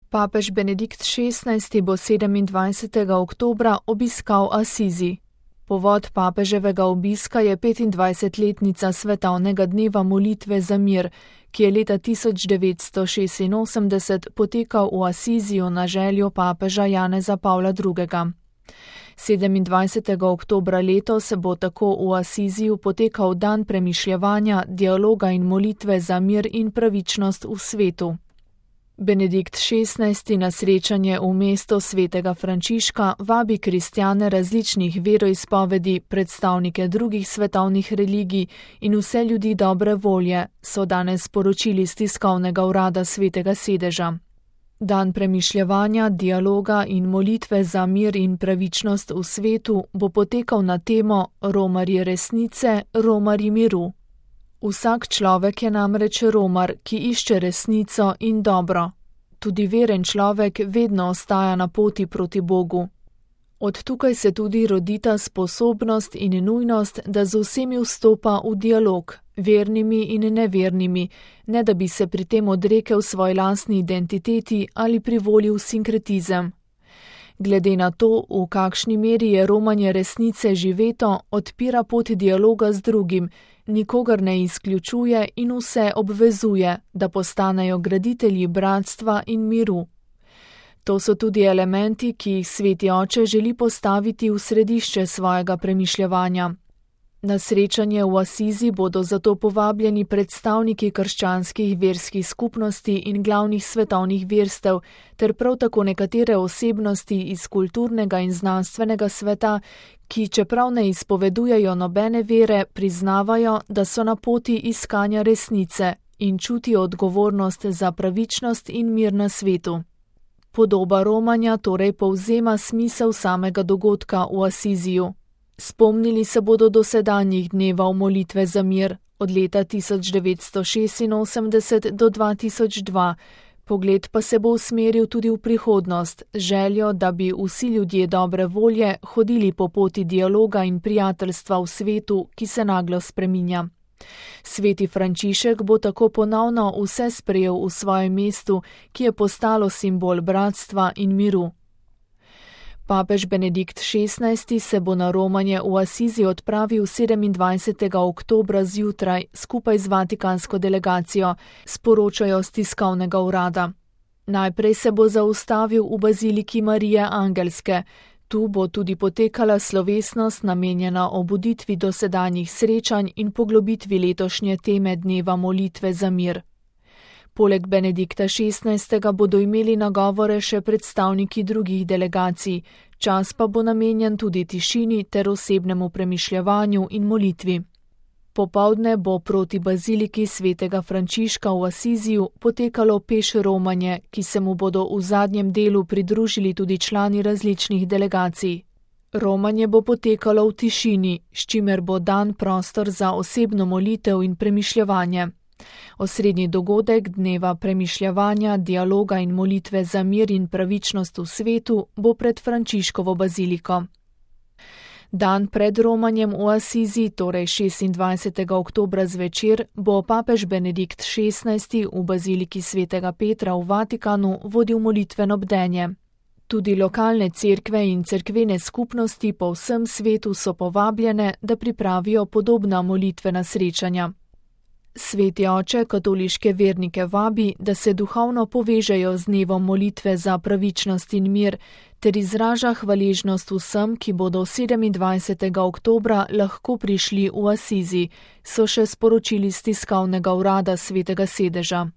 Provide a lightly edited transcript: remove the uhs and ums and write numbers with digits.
Papež Benedikt XVI. Bo 27. oktobra obiskal Asizi. Povod papeževega obiska je 25-letnica svetovnega dneva molitve za mir, ki je leta 1986 potekal v Asiziju na željo papeža Janeza Pavla II. 27. oktobra letos bo tako v Asiziju potekal dan premišljevanja, dialoga in molitve za mir in pravičnost v svetu. Benedikt XVI. Na srečanje v mesto svetega Frančiška vabi kristjane različnih veroizpovedi, predstavnike drugih svetovnih religij in vse ljudi dobre volje, so danes sporočili iz tiskovnega urada Svetega sedeža. Dan premišljevanja, dialoga in molitve za mir in pravičnost v svetu bo potekal na temo Romarji resnice, Romarji miru. Vsak človek je namreč romar, ki išče resnico in dobro. Tudi veren človek vedno ostaja na poti proti Bogu. Od tukaj se tudi rodita sposobnost in nujnost, da z vsemi vstopa v dialog, vernimi in nevernimi, ne da bi se pri tem odrekel svoj lastni identiteti ali privolil sinkretizem. Glede na to, v kakšni meri je romanje resnice živeto, odpira pot dialoga z drugim, nikogar ne izključuje in vse obvezuje, da postanejo graditelji bratstva in miru. To so tudi elementi, ki jih Sveti Oče želi postaviti v središče svojega premišljevanja. Na srečanje v Asizi bodo zato povabljeni predstavniki krščanskih verskih skupnosti in glavnih svetovnih verstev, ter prav tako nekatere osebnosti iz kulturnega in znanstvenega sveta, ki čeprav ne izpovedujejo nobene vere, priznavajo, da so na poti iskanja resnice in čutijo odgovornost za pravičnost in mir na svetu. Podoba romanja torej povzema smisel samega dogodka v Asiziju. Spomnili se bodo dosedanjih dnevov molitve za mir od leta 1986 do 2002, pogled pa se bo usmeril tudi v prihodnost, željo, da bi vsi ljudje dobre volje hodili po poti dialoga in prijateljstva v svetu, ki se naglo spreminja. Sveti Frančišek bo tako ponovno vse sprejel v svojem mestu, ki je postalo simbol bratstva in miru. Papež Benedikt XVI. Se bo na romanje v Asizi odpravil 27. oktobra zjutraj skupaj z vatikansko delegacijo, sporočajo z tiskovnega urada. Najprej se bo zaustavil v baziliki Marije Angelske. Tu bo tudi potekala slovesnost namenjena obuditvi dosedanjih srečanj in poglobitvi letošnje teme dneva molitve za mir. Poleg Benedikta XVI. Bodo imeli nagovore še predstavniki drugih delegacij, čas pa bo namenjen tudi tišini ter osebnemu premišljevanju in molitvi. Popoldne bo proti baziliki svetega Frančiška v Asiziju potekalo peš romanje, ki se mu bodo v zadnjem delu pridružili tudi člani različnih delegacij. Romanje bo potekalo v tišini, s čimer bo dan prostor za osebno molitev in premišljevanje. Osrednji dogodek dneva premišljevanja, dialoga in molitve za mir in pravičnost v svetu bo pred Frančiškovo baziliko. Dan pred romanjem v Asizi, torej 26. oktobra zvečer, bo papež Benedikt XVI. V baziliki svetega Petra v Vatikanu vodil molitveno bdenje. Tudi lokalne cerkve in cerkvene skupnosti po vsem svetu so povabljene, da pripravijo podobna molitvena srečanja. Sveti Oče katoliške vernike vabi, da se duhovno povežejo z dnevom molitve za pravičnost in mir, ter izraža hvaležnost vsem, ki bodo 27. oktobra lahko prišli v Asizi, so še sporočili z tiskovnega urada Svetega sedeža.